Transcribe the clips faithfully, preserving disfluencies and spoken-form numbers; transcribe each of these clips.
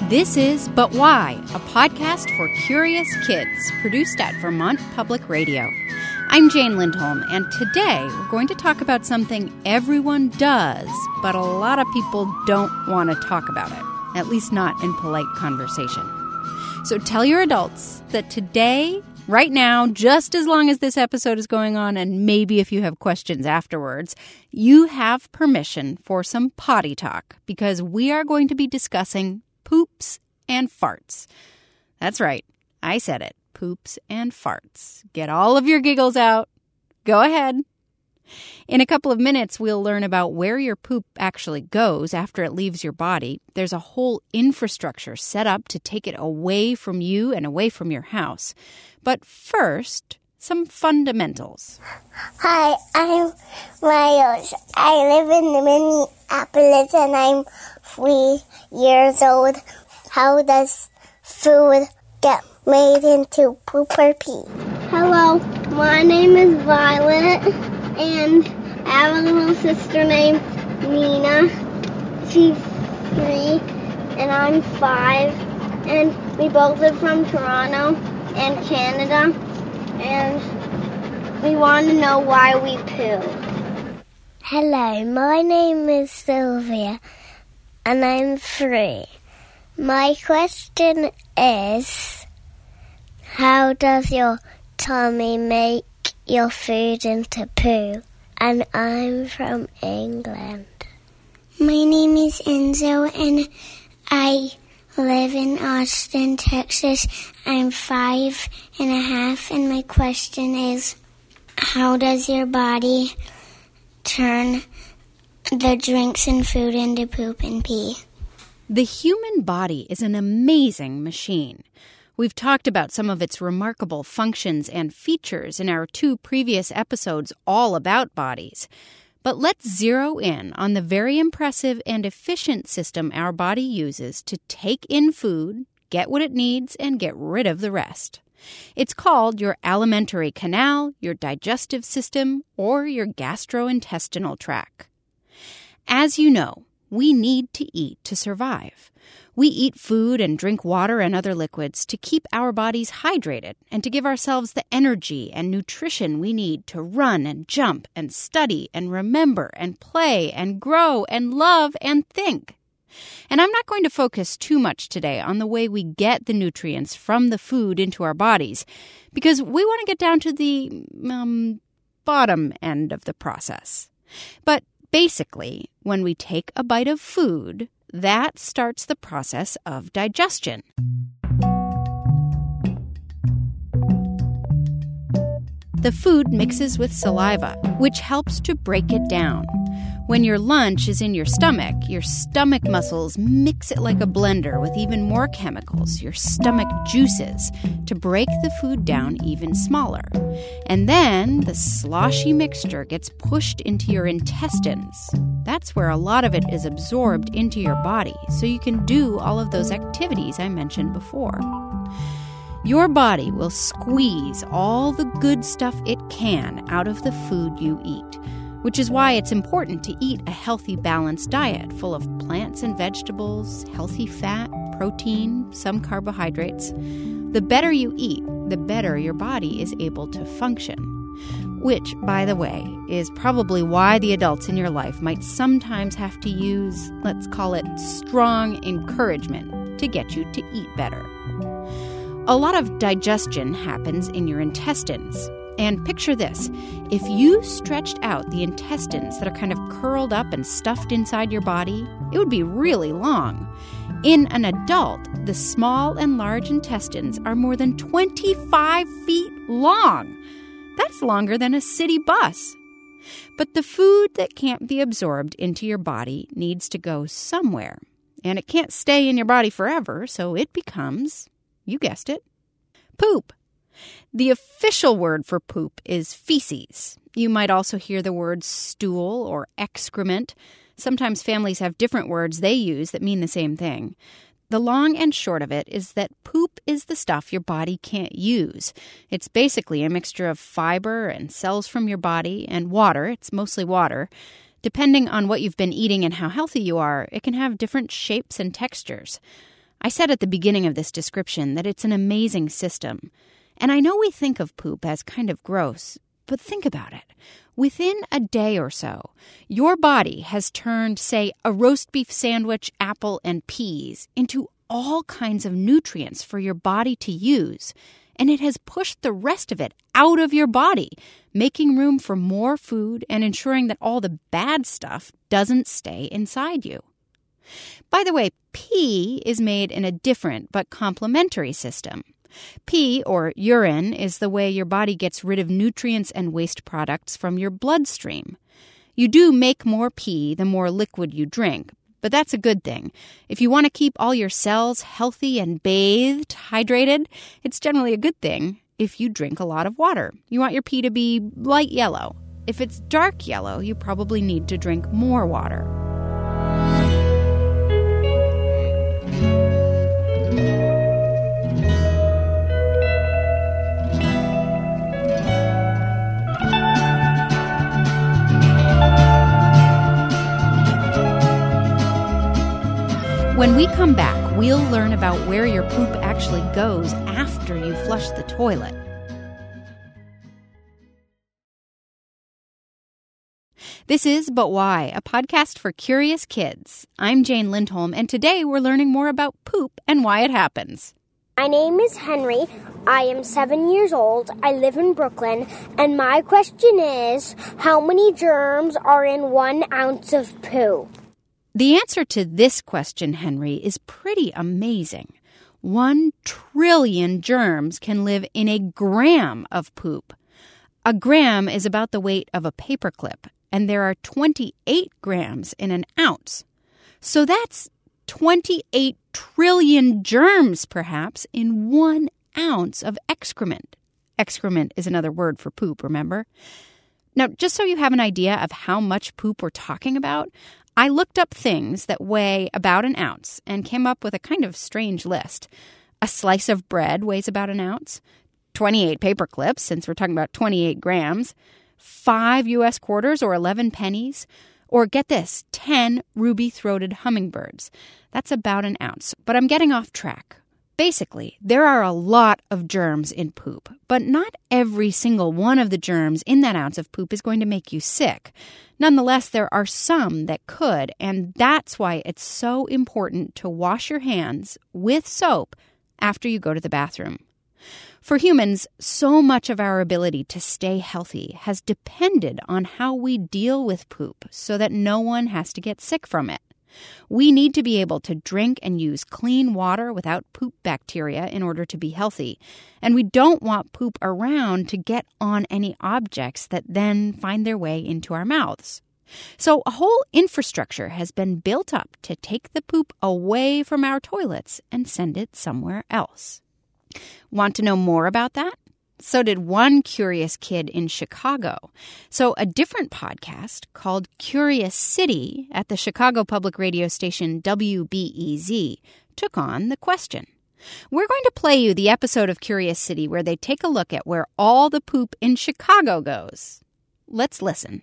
This is But Why, a podcast for curious kids produced at Vermont Public Radio. I'm Jane Lindholm, and today we're going to talk about something everyone does, but a lot of people don't want to talk about it, at least not in polite conversation. So tell your adults that today, right now, just as long as this episode is going on, and maybe if you have questions afterwards, you have permission for some potty talk, because we are going to be discussing poops and farts. That's right. I said it. Poops and farts. Get all of your giggles out. Go ahead. In a couple of minutes, we'll learn about where your poop actually goes after it leaves your body. There's a whole infrastructure set up to take it away from you and away from your house. But first, some fundamentals. Hi, I'm Miles. I live in Minneapolis and I'm three years old. How does food get made into poop or pee? Hello, my name is Violet, and I have a little sister named Nina. She's three, and I'm five, and we both are from Toronto and Canada, and we want to know why we poo. Hello, my name is Sylvia, and I'm three. My question is, how does your tummy make your food into poo? And I'm from England. My name is Enzo, and I live in Austin, Texas. I'm five and a half, and my question is, how does your body turn the drinks and food into poop and pee? The human body is an amazing machine. We've talked about some of its remarkable functions and features in our two previous episodes all about bodies. But let's zero in on the very impressive and efficient system our body uses to take in food, get what it needs, and get rid of the rest. It's called your alimentary canal, your digestive system, or your gastrointestinal tract. As you know, we need to eat to survive. We eat food and drink water and other liquids to keep our bodies hydrated and to give ourselves the energy and nutrition we need to run and jump and study and remember and play and grow and love and think. And I'm not going to focus too much today on the way we get the nutrients from the food into our bodies, because we want to get down to the um, bottom end of the process. But basically, when we take a bite of food, that starts the process of digestion. The food mixes with saliva, which helps to break it down. When your lunch is in your stomach, your stomach muscles mix it like a blender with even more chemicals, your stomach juices, to break the food down even smaller. And then the sloshy mixture gets pushed into your intestines. That's where a lot of it is absorbed into your body, so you can do all of those activities I mentioned before. Your body will squeeze all the good stuff it can out of the food you eat, which is why it's important to eat a healthy, balanced diet full of plants and vegetables, healthy fat, protein, some carbohydrates. The better you eat, the better your body is able to function. Which, by the way, is probably why the adults in your life might sometimes have to use, let's call it, strong encouragement to get you to eat better. A lot of digestion happens in your intestines. And picture this, if you stretched out the intestines that are kind of curled up and stuffed inside your body, it would be really long. In an adult, the small and large intestines are more than twenty-five feet long. That's longer than a city bus. But the food that can't be absorbed into your body needs to go somewhere. And it can't stay in your body forever, so it becomes, you guessed it, poop. The official word for poop is feces. You might also hear the words stool or excrement. Sometimes families have different words they use that mean the same thing. The long and short of it is that poop is the stuff your body can't use. It's basically a mixture of fiber and cells from your body and water. It's mostly water. Depending on what you've been eating and how healthy you are, it can have different shapes and textures. I said at the beginning of this description that it's an amazing system. And I know we think of poop as kind of gross, but think about it. Within a day or so, your body has turned, say, a roast beef sandwich, apple, and peas into all kinds of nutrients for your body to use. And it has pushed the rest of it out of your body, making room for more food and ensuring that all the bad stuff doesn't stay inside you. By the way, pee is made in a different but complementary system. Pee, or urine, is the way your body gets rid of nutrients and waste products from your bloodstream. You do make more pee the more liquid you drink, but that's a good thing. If you want to keep all your cells healthy and bathed, hydrated, it's generally a good thing if you drink a lot of water. You want your pee to be light yellow. If it's dark yellow, you probably need to drink more water. When we come back, we'll learn about where your poop actually goes after you flush the toilet. This is But Why, a podcast for curious kids. I'm Jane Lindholm, and today we're learning more about poop and why it happens. My name is Henry. I am seven years old. I live in Brooklyn. And my question is, how many germs are in one ounce of poo? The answer to this question, Henry, is pretty amazing. One trillion germs can live in a gram of poop. A gram is about the weight of a paperclip, and there are twenty-eight grams in an ounce. So that's twenty-eight trillion germs, perhaps, in one ounce of excrement. Excrement is another word for poop, remember? Now, just so you have an idea of how much poop we're talking about, I looked up things that weigh about an ounce and came up with a kind of strange list. A slice of bread weighs about an ounce, twenty-eight paper clips, since we're talking about twenty-eight grams, five U S quarters or eleven pennies, or get this, ten ruby-throated hummingbirds. That's about an ounce, but I'm getting off track. Basically, there are a lot of germs in poop, but not every single one of the germs in that ounce of poop is going to make you sick. Nonetheless, there are some that could, and that's why it's so important to wash your hands with soap after you go to the bathroom. For humans, so much of our ability to stay healthy has depended on how we deal with poop so that no one has to get sick from it. We need to be able to drink and use clean water without poop bacteria in order to be healthy. And we don't want poop around to get on any objects that then find their way into our mouths. So a whole infrastructure has been built up to take the poop away from our toilets and send it somewhere else. Want to know more about that? So did one curious kid in Chicago. So a different podcast called Curious City at the Chicago public radio station W B E Z took on the question. We're going to play you the episode of Curious City where they take a look at where all the poop in Chicago goes. Let's listen.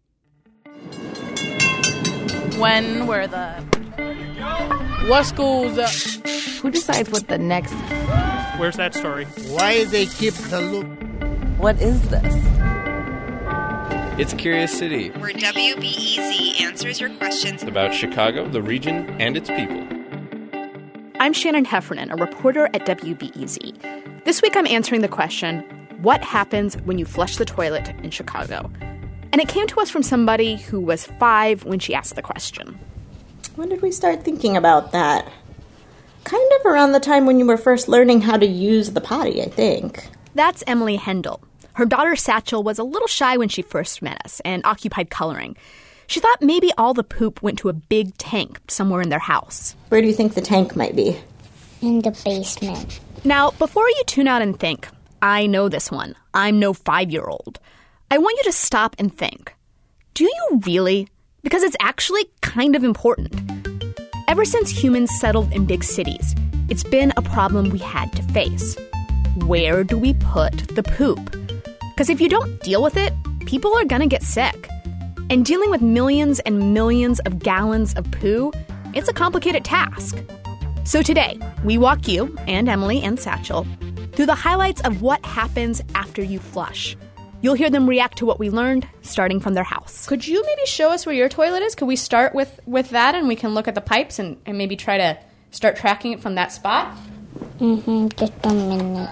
When were the... What schools... Uh... Who decides what the next... Where's that story? Why they keep the loop? What is this? It's Curious City, where W B E Z answers your questions about Chicago, the region, and its people. I'm Shannon Heffernan, a reporter at W B E Z. This week I'm answering the question, what happens when you flush the toilet in Chicago? And it came to us from somebody who was five when she asked the question. When did we start thinking about that? Kind of around the time when you were first learning how to use the potty, I think. That's Emily Hendel. Her daughter Satchel was a little shy when she first met us and occupied coloring. She thought maybe all the poop went to a big tank somewhere in their house. Where do you think the tank might be? In the basement. Now, before you tune out and think, I know this one. I'm no five-year-old. I want you to stop and think. Do you really? Because it's actually kind of important. Ever since humans settled in big cities, it's been a problem we had to face. Where do we put the poop? Because if you don't deal with it, people are going to get sick. And dealing with millions and millions of gallons of poo, it's a complicated task. So today, we walk you, and Emily and Satchel, through the highlights of what happens after you flush. You'll hear them react to what we learned, starting from their house. Could you maybe show us where your toilet is? Could we start with, with that, and we can look at the pipes and, and maybe try to start tracking it from that spot? Mm-hmm, just a minute.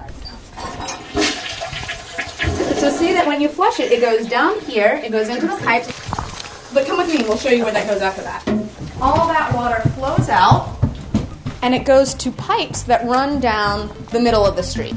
So see that when you flush it, it goes down here, it goes into the pipes. But come with me, we'll show you where that goes after that. All that water flows out, and it goes to pipes that run down the middle of the street.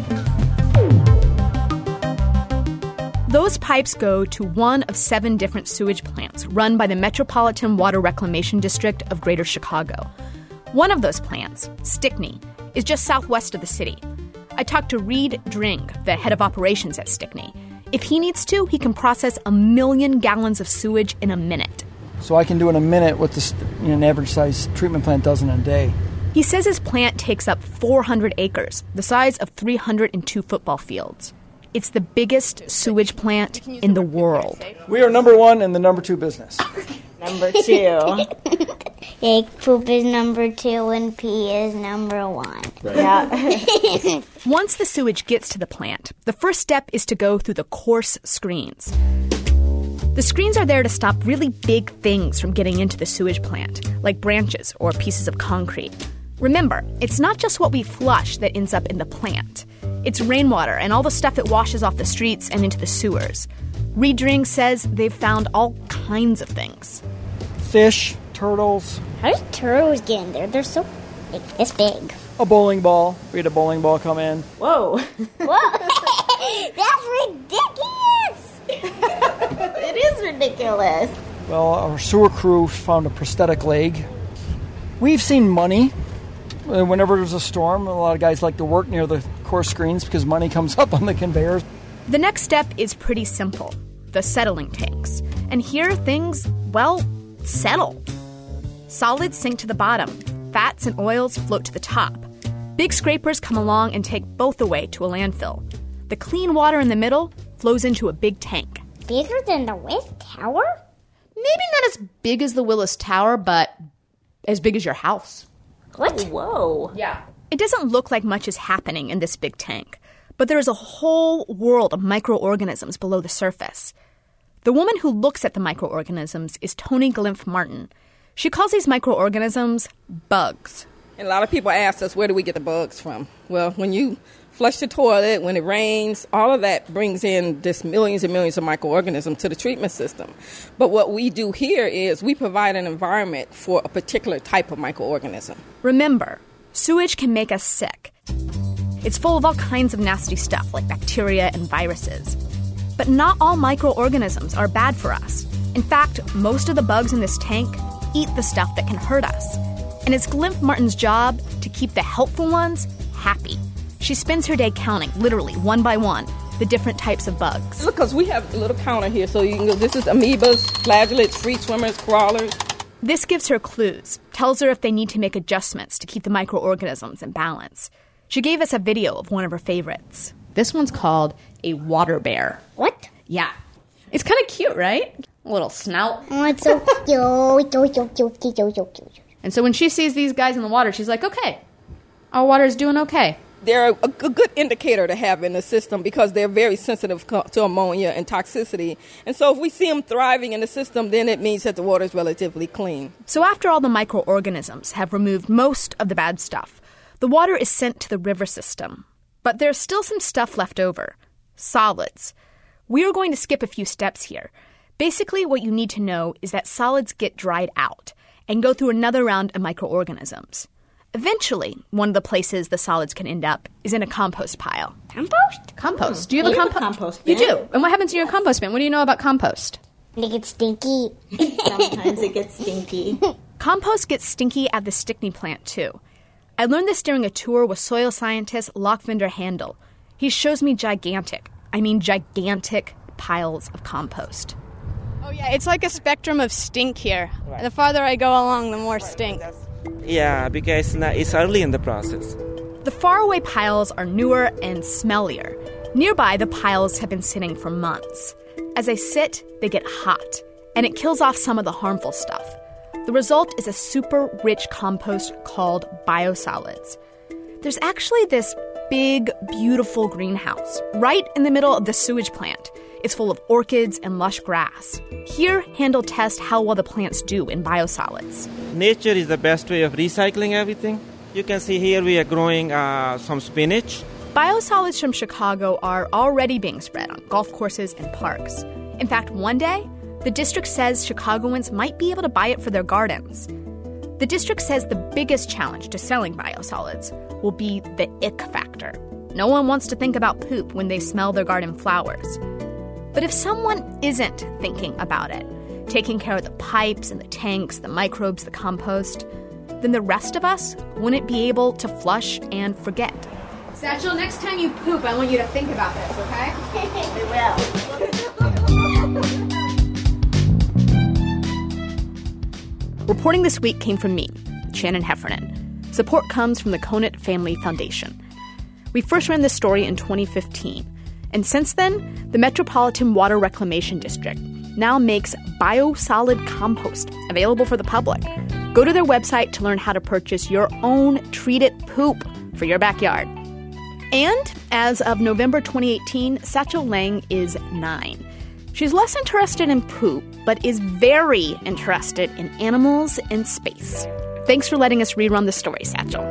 Those pipes go to one of seven different sewage plants run by the Metropolitan Water Reclamation District of Greater Chicago. One of those plants, Stickney, is just southwest of the city. I talked to Reed Dring, the head of operations at Stickney. If he needs to, he can process a million gallons of sewage in a minute. So I can do in a minute what this, you know, an average-sized treatment plant does in a day. He says his plant takes up four hundred acres, the size of three hundred two football fields. It's the biggest sewage plant in the world. We are number one in the number two business. Number two. Egg poop is number two and pee is number one. Right. Yeah. Once the sewage gets to the plant, the first step is to go through the coarse screens. The screens are there to stop really big things from getting into the sewage plant, like branches or pieces of concrete. Remember, it's not just what we flush that ends up in the plant. It's rainwater and all the stuff that washes off the streets and into the sewers. Reed Dring says they've found all kinds of things. Fish, turtles. How do turtles get in there? They're so big. This big. A bowling ball. We had a bowling ball come in. Whoa. Whoa. That's ridiculous. It is ridiculous. Well, our sewer crew found a prosthetic leg. We've seen money. Whenever there's a storm, a lot of guys like to work near the coarse screens because money comes up on the conveyors. The next step is pretty simple, the settling tanks. And here things, well, settle. Solids sink to the bottom. Fats and oils float to the top. Big scrapers come along and take both away to a landfill. The clean water in the middle flows into a big tank. Bigger than the Willis Tower? Maybe not as big as the Willis Tower, but as big as your house. What? Whoa. Yeah. It doesn't look like much is happening in this big tank, but there is a whole world of microorganisms below the surface. The woman who looks at the microorganisms is Toni Glimpf Martin. She calls these microorganisms bugs. And a lot of people ask us, where do we get the bugs from? Well, when you flush the toilet, when it rains, all of that brings in just millions and millions of microorganisms to the treatment system. But what we do here is we provide an environment for a particular type of microorganism. Remember, sewage can make us sick. It's full of all kinds of nasty stuff like bacteria and viruses. But not all microorganisms are bad for us. In fact, most of the bugs in this tank eat the stuff that can hurt us. And it's Glimpf Martin's job to keep the helpful ones happy. She spends her day counting, literally, one by one, the different types of bugs. Look, because we have a little counter here, so you can go, this is amoebas, flagellates, free swimmers, crawlers. This gives her clues, tells her if they need to make adjustments to keep the microorganisms in balance. She gave us a video of one of her favorites. This one's called a water bear. What? Yeah. It's kind of cute, right? A little snout. Oh, it's so cute. And so when she sees these guys in the water, she's like, okay, our water's doing okay. They're a, a good indicator to have in the system because they're very sensitive to ammonia and toxicity. And so if we see them thriving in the system, then it means that the water is relatively clean. So after all the microorganisms have removed most of the bad stuff, the water is sent to the river system. But there's still some stuff left over. Solids. We are going to skip a few steps here. Basically, what you need to know is that solids get dried out and go through another round of microorganisms. Eventually, one of the places the solids can end up is in a compost pile. Compost? Compost. Do you have We a have a compo- compost bin. You do. And what happens in your compost bin? What do you know about compost? It gets stinky. Sometimes it gets stinky. Compost gets stinky at the Stickney plant, too. I learned this during a tour with soil scientist Lochvinder Handel. He shows me gigantic, I mean gigantic, piles of compost. Oh, yeah, it's like a spectrum of stink here. Right. The farther I go along, the more stink. Yeah, because it's early in the process. The faraway piles are newer and smellier. Nearby, the piles have been sitting for months. As they sit, they get hot, and it kills off some of the harmful stuff. The result is a super rich compost called biosolids. There's actually this big, beautiful greenhouse right in the middle of the sewage plant. It's full of orchids and lush grass. Here, Handel tests how well the plants do in biosolids. Nature is the best way of recycling everything. You can see here we are growing uh, some spinach. Biosolids from Chicago are already being spread on golf courses and parks. In fact, one day, the district says Chicagoans might be able to buy it for their gardens. The district says the biggest challenge to selling biosolids will be the ick factor. No one wants to think about poop when they smell their garden flowers. But if someone isn't thinking about it, taking care of the pipes and the tanks, the microbes, the compost, then the rest of us wouldn't be able to flush and forget. Satchel, next time you poop, I want you to think about this, okay? We will. Reporting this week came from me, Shannon Heffernan. Support comes from the Conant Family Foundation. We first ran this story in twenty fifteen, and since then, the Metropolitan Water Reclamation District now makes biosolid compost available for the public. Go to their website to learn how to purchase your own treated poop for your backyard. And as of November twenty eighteen, Satchel Lang is nine. She's less interested in poop, but is very interested in animals and space. Thanks for letting us rerun the story, Satchel.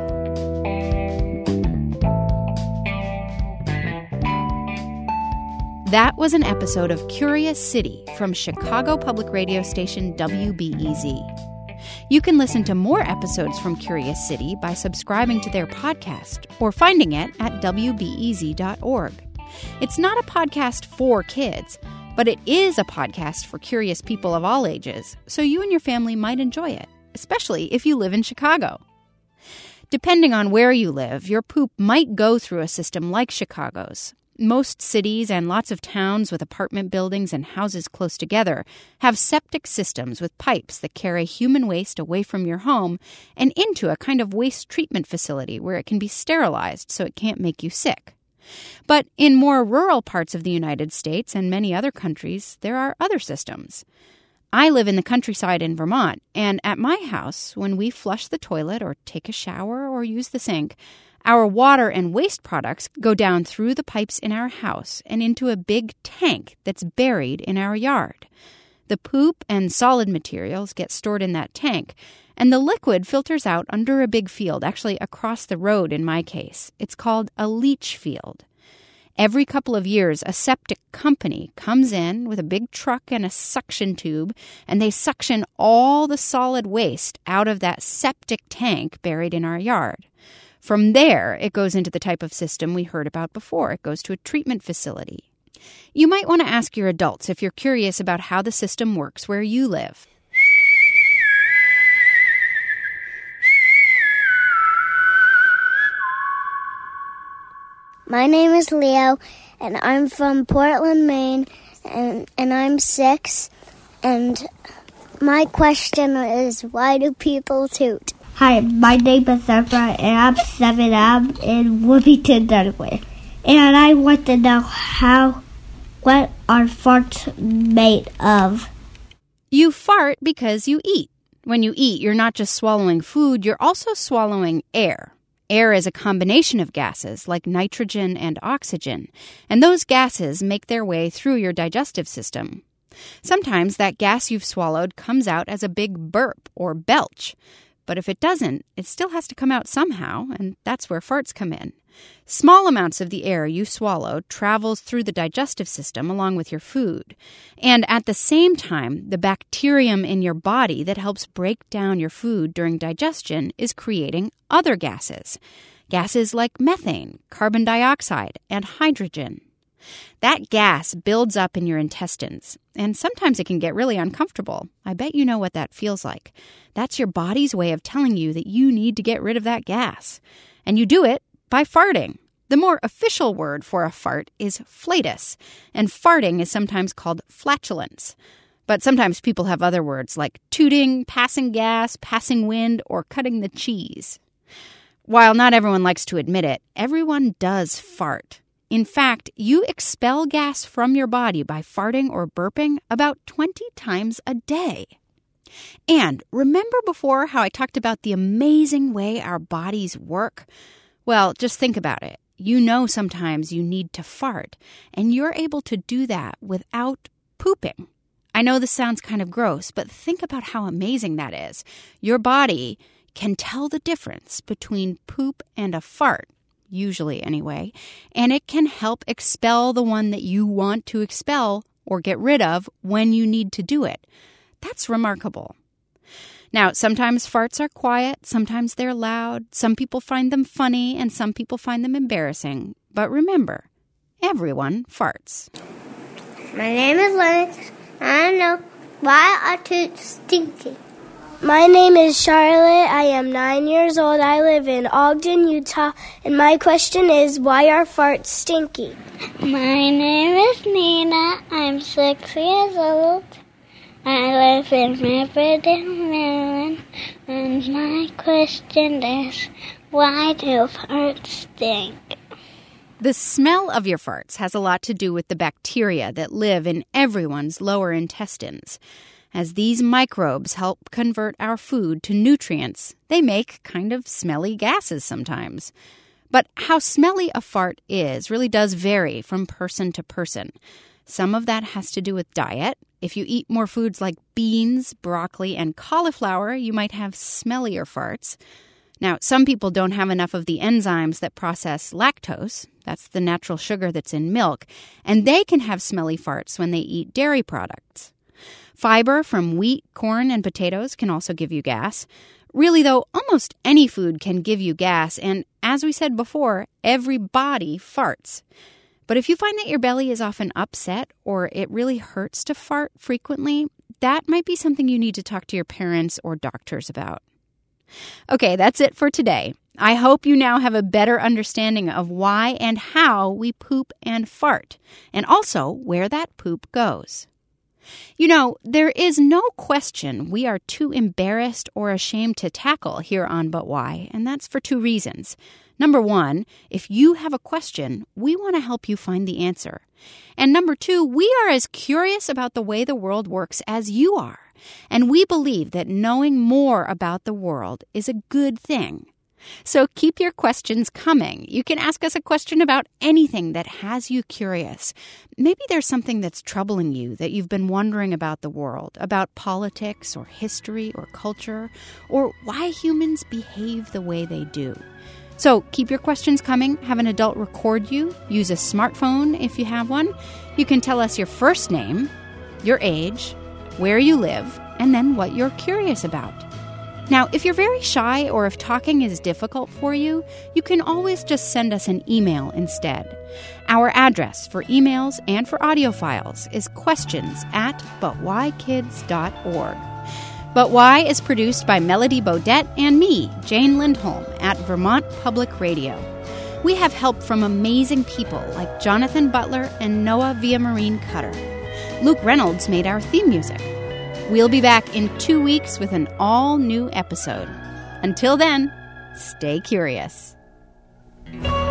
That was an episode of Curious City from Chicago public radio station W B E Z. You can listen to more episodes from Curious City by subscribing to their podcast or finding it at W B E Z dot org. It's not a podcast for kids, but it is a podcast for curious people of all ages, so you and your family might enjoy it, especially if you live in Chicago. Depending on where you live, your poop might go through a system like Chicago's. Most cities and lots of towns with apartment buildings and houses close together have septic systems with pipes that carry human waste away from your home and into a kind of waste treatment facility where it can be sterilized so it can't make you sick. But in more rural parts of the United States and many other countries, there are other systems. I live in the countryside in Vermont, and at my house, when we flush the toilet or take a shower or use the sink, our water and waste products go down through the pipes in our house and into a big tank that's buried in our yard. The poop and solid materials get stored in that tank, and the liquid filters out under a big field, actually across the road in my case. It's called a leach field. Every couple of years, a septic company comes in with a big truck and a suction tube, and they suction all the solid waste out of that septic tank buried in our yard. From there, it goes into the type of system we heard about before. It goes to a treatment facility. You might want to ask your adults if you're curious about how the system works where you live. My name is Leo, and I'm from Portland, Maine, and, and I'm six. And my question is, why do people toot? Hi, my name is Zebra, and I'm seven. I'm in Wilmington, Delaware. And I want to know how, what are farts made of? You fart because you eat. When you eat, you're not just swallowing food, you're also swallowing air. Air is a combination of gases like nitrogen and oxygen, and those gases make their way through your digestive system. Sometimes that gas you've swallowed comes out as a big burp or belch. But if it doesn't, it still has to come out somehow, and that's where farts come in. Small amounts of the air you swallowed travels through the digestive system along with your food. And at the same time, the bacterium in your body that helps break down your food during digestion is creating other gases. Gases like methane, carbon dioxide, and hydrogen. That gas builds up in your intestines, and sometimes it can get really uncomfortable. I bet you know what that feels like. That's your body's way of telling you that you need to get rid of that gas. And you do it by farting. The more official word for a fart is flatus, and farting is sometimes called flatulence. But sometimes people have other words like tooting, passing gas, passing wind, or cutting the cheese. While not everyone likes to admit it, everyone does fart. In fact, you expel gas from your body by farting or burping about twenty times a day. And remember before how I talked about the amazing way our bodies work? Well, just think about it. You know sometimes you need to fart, and you're able to do that without pooping. I know this sounds kind of gross, but think about how amazing that is. Your body can tell the difference between poop and a fart, usually anyway, and it can help expel the one that you want to expel or get rid of when you need to do it. That's remarkable. Now, sometimes farts are quiet, sometimes they're loud, some people find them funny, and some people find them embarrassing. But remember, everyone farts. My name is Lennox. I don't know why are toots stinky. My name is Charlotte. I am nine years old. I live in Ogden, Utah. And my question is, why are farts stinky? My name is Nina. I'm six years old. I live in Riverdale, Maryland. And my question is, why do farts stink? The smell of your farts has a lot to do with the bacteria that live in everyone's lower intestines. As these microbes help convert our food to nutrients, they make kind of smelly gases sometimes. But how smelly a fart is really does vary from person to person. Some of that has to do with diet. If you eat more foods like beans, broccoli, and cauliflower, you might have smellier farts. Now, some people don't have enough of the enzymes that process lactose. That's the natural sugar that's in milk. And they can have smelly farts when they eat dairy products. Fiber from wheat, corn, and potatoes can also give you gas. Really, though, almost any food can give you gas. And as we said before, every body farts. But if you find that your belly is often upset or it really hurts to fart frequently, that might be something you need to talk to your parents or doctors about. Okay, that's it for today. I hope you now have a better understanding of why and how we poop and fart, and also where that poop goes. You know, there is no question we are too embarrassed or ashamed to tackle here on But Why, and that's for two reasons. Number one, if you have a question, we want to help you find the answer. And number two, we are as curious about the way the world works as you are. And we believe that knowing more about the world is a good thing. So keep your questions coming. You can ask us a question about anything that has you curious. Maybe there's something that's troubling you that you've been wondering about the world, about politics or history or culture, or why humans behave the way they do. So keep your questions coming. Have an adult record you. Use a smartphone if you have one. You can tell us your first name, your age, where you live, and then what you're curious about. Now, if you're very shy or if talking is difficult for you, you can always just send us an email instead. Our address for emails and for audio files is questions at but why kids dot org. But Why is produced by Melody Bodette and me, Jane Lindholm, at Vermont Public Radio. We have help from amazing people like Jonathan Butler and Noah Villamarine Cutter. Luke Reynolds made our theme music. We'll be back in two weeks with an all-new episode. Until then, stay curious.